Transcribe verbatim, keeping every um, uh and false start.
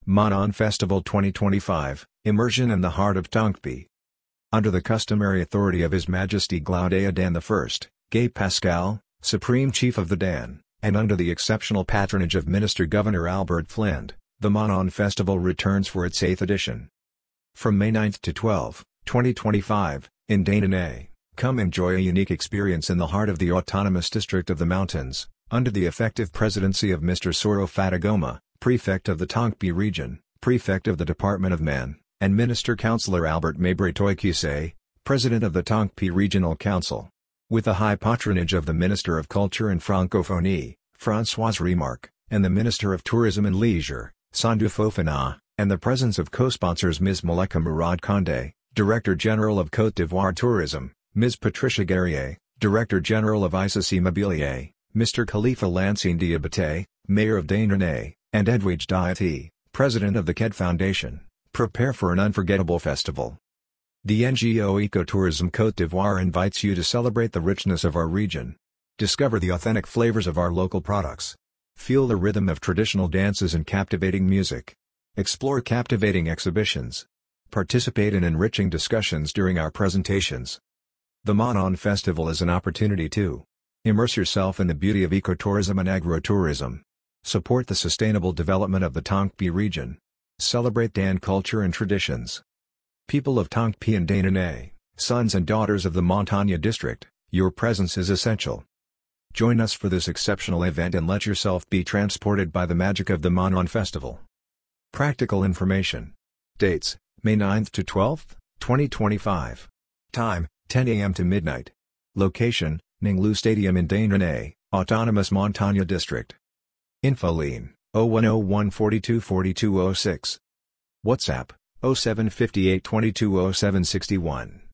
Manon Festival twenty twenty-five, Immersion in the Heart of Tongpi. Under the customary authority of His Majesty Glaudea Dan the First, Gay Pascal, Supreme Chief of the Dan, and under the exceptional patronage of Minister Governor Albert Flynn, the Manon Festival returns for its eighth edition. From May ninth to twelfth, twenty twenty-five, in Dandenay, come enjoy a unique experience in the heart of the Autonomous District of the Mountains, under the effective presidency of Mister Soro Fatagoma, Prefect of the Tongpi Region, Prefect of the Department of Man, and Minister Councillor Albert Mabray Toykise, President of the Tongpi Regional Council. With the high patronage of the Minister of Culture and Francophonie, Françoise Remarque, and the Minister of Tourism and Leisure, Sandou Fofana, and the presence of co-sponsors Miz Malika Mourad Condé, Director General of Côte d'Ivoire Tourism, Miz Patricia Guerrier, Director General of Isis Immobilier, Mister Khalifa Lansine Diabaté, Mayor of Dandenay, and Edwidge Diaty, President of the K E D Foundation, prepare for an unforgettable festival. The N G O Ecotourism Côte d'Ivoire invites you to celebrate the richness of our region. Discover the authentic flavors of our local products. Feel the rhythm of traditional dances and captivating music. Explore captivating exhibitions. Participate in enriching discussions during our presentations. The Manon Festival is an opportunity to immerse yourself in the beauty of ecotourism and agrotourism. Support the sustainable development of the Tongpi region. Celebrate Dan culture and traditions. People of Tongpi and Dandenay, sons and daughters of the Montagne District, your presence is essential. Join us for this exceptional event and let yourself be transported by the magic of the Manon Festival. Practical information. Dates, May ninth to twelfth, twenty twenty-five. Time, ten A M to midnight. Location, Ninglu Stadium in Dandenay, Autonomous Montagne District. Infoline, oh one oh one forty-two forty-two oh six. WhatsApp, oh seven five eight twenty-two oh seven sixty-one.